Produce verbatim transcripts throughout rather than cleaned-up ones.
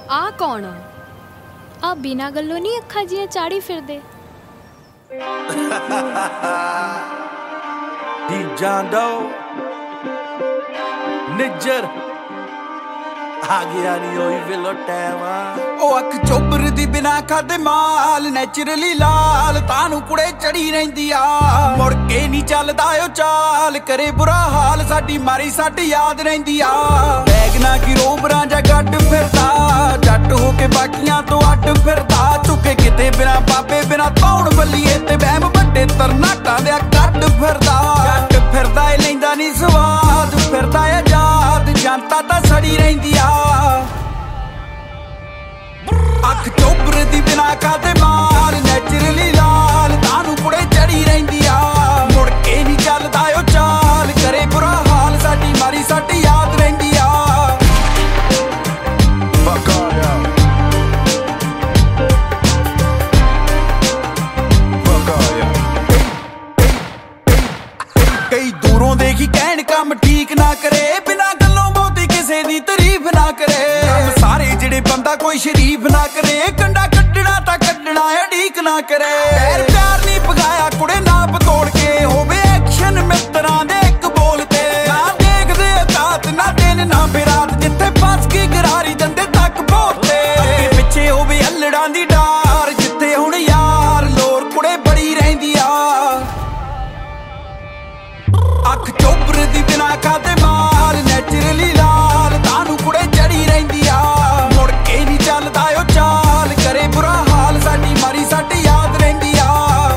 आ कौन आ बिना गल्लों नहीं अखा जियां चाड़ी फिरदे। निज्जर आ गया नी ओही वेलो टाइम ओ अख चोबर दी बिना खादे माल नैचुरली लाल तानू कुड़े चढ़ी रहिंदी आ मुड़ के नी चलदा ओ चाल करे बुरा हाल साडी मारी साडी याद रहिंदी आ बैगना की रोबरां जा गड्ड फिरदा जट हो के बाकियां तो अड्ड फिरदा चुके किते बिना बाबे बिना तौण बल्लीए ते बहम वड्डे तरनाटां दे कड्ड फिरदा जट फिरदा ए लैंदा नी स्वाद फिरदा ए आजाद जनता तां सड़ी रहिंदी आ अख चोबर दी बिना खादे माल नैचुरली लाल तानू कुड़े चढ़ी रहिंदी आ मुड़ के नी चलदा ओ चाल करे बुरा हाल साडी मारी साडी याद रहिंदी आ बकाया बकाया कई दूरों देखी कहण काम ठीक ना करे बिना गल्लों बहुती किसे दी तारीफ ना करे सारे जिहड़े बंदा कोई शरीफ ना करे कंडा कड्डना तां कड्डना अड़ीक ना करे पैर प्यार नी पगाया कुड़े नाप तोड़ के होवे एक्शन मित्तरां दे इक बोल ते ना देखदे औकात ना दिन ना बिरात जिथे फस के गरारी दंदे तक भोते अगे पिछे होवे अल्लड़ां दी डार जिथे हुण यार लोर कुड़े बड़ी रहिंदी आ अख चोबर दी बिना खादे माल नैचुरली लाल तानू कुड़े चढ़ी रहिंदी आ मुड़ के नी चलदा ओ चाल करे बुरा हाल साडी मारी साडी याद रहिंदी आ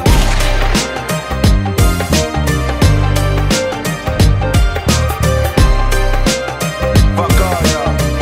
बकाया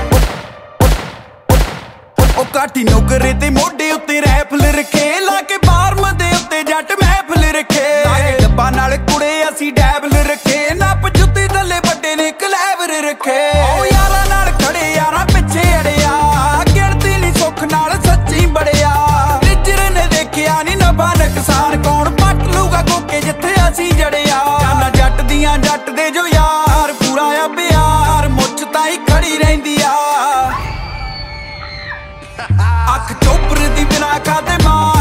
ओ काठी नौकरे ते मोढे उत्ते रैफल रखे ला के बारम दे उत्ते जट महफल रखे डब्बा नाल कुड़े असी डैबल रखे नप जुत्ती थल्ले बड्डे ने कलैवर रखे ओ यारां नाल खड़े यारां पिछे अड़िया गिणती नी सुख नाल सच्ची बड़िया निज्जर ने देखिया नी नफा नुकसान कौन पट लूगा कोके जिथे असी जड़िया जाना जट दियां जट दे जो यार पूरा आ प्यार मुੱਛ ताई खड़ी रहिंदी आ अख चोबर दी बिना खादे माल